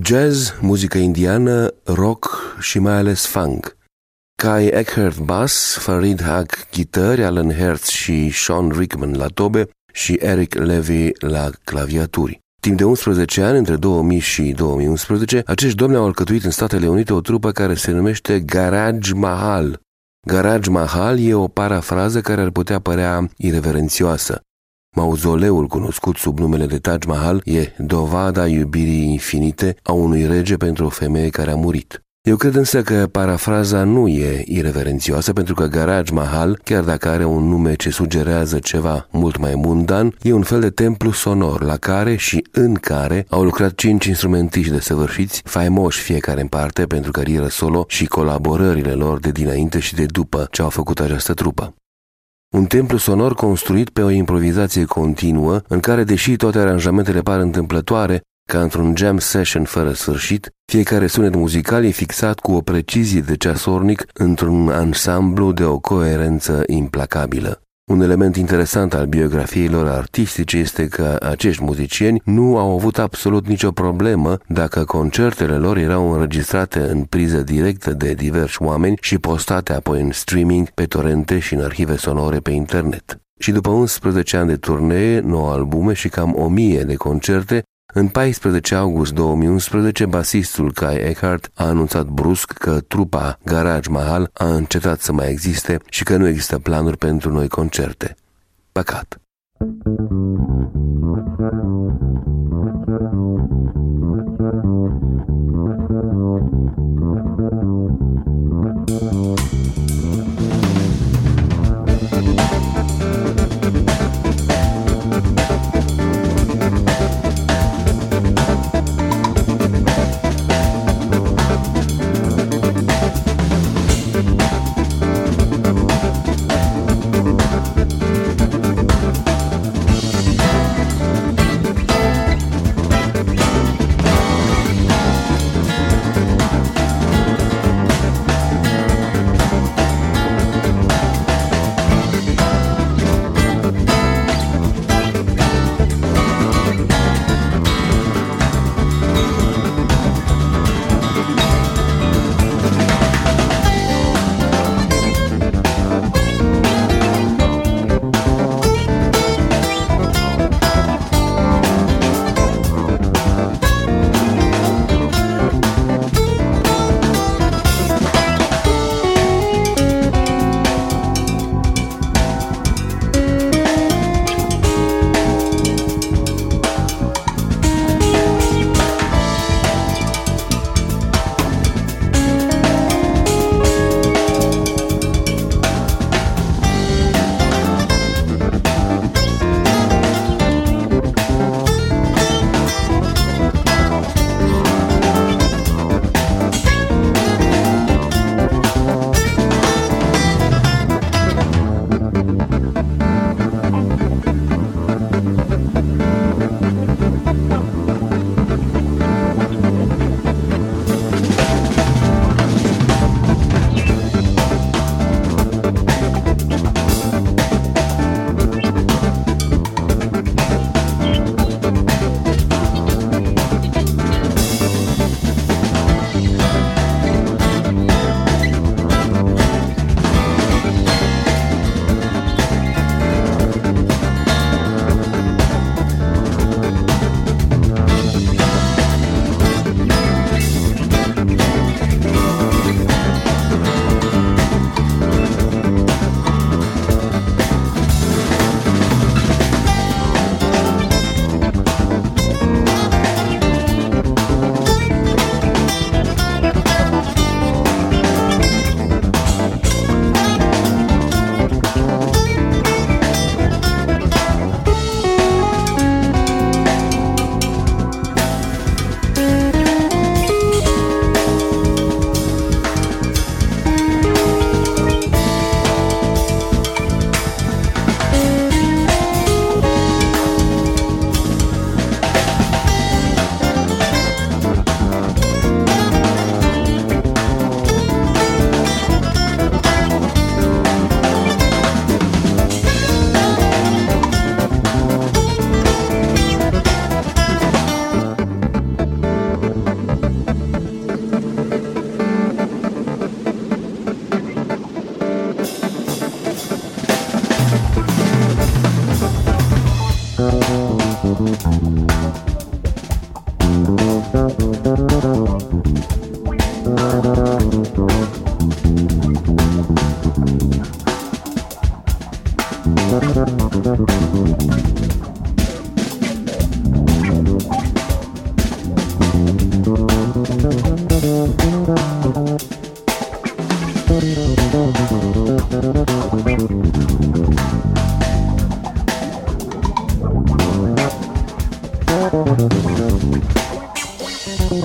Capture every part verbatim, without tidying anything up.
jazz, muzică indiană, rock și mai ales funk. Kai Eckhart bass, Farid Haq ghitări, Alan Hertz și Sean Rickman la tobe și Eric Levy la claviaturi. Timp de unsprezece ani, între două mii și două mii unsprezece, acești domni au alcătuit în Statele Unite o trupă care se numește Garage Mahal. Garage Mahal e o parafrază care ar putea părea ireverențioasă. Mauzoleul cunoscut sub numele de Taj Mahal e dovada iubirii infinite a unui rege pentru o femeie care a murit. Eu cred însă că parafraza nu e ireverențioasă, pentru că Garage Mahal, chiar dacă are un nume ce sugerează ceva mult mai mundan, e un fel de templu sonor la care și în care au lucrat cinci instrumentiști desăvârșiți, faimoși fiecare în parte pentru carieră solo și colaborările lor de dinainte și de după ce au făcut această trupă. Un templu sonor construit pe o improvizație continuă, în care, deși toate aranjamentele par întâmplătoare, ca într-un jam session fără sfârșit, fiecare sunet muzical e fixat cu o precizie de ceasornic într-un ansamblu de o coerență implacabilă. Un element interesant al biografiei lor artistice este că acești muzicieni nu au avut absolut nicio problemă dacă concertele lor erau înregistrate în priză directă de diversi oameni și postate apoi în streaming, pe torente și în arhive sonore pe internet. Și după unsprezece ani de turnee, nouă albume și cam o mie de concerte, în paisprezece august două mii unsprezece, basistul Kai Eckhart a anunțat brusc că trupa Garage Mahal a încetat să mai existe și că nu există planuri pentru noi concerte. Păcat.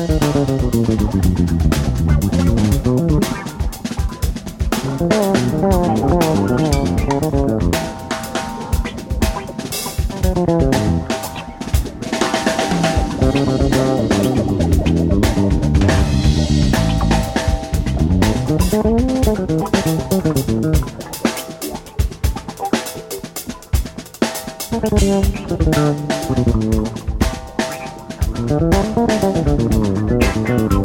Thank you.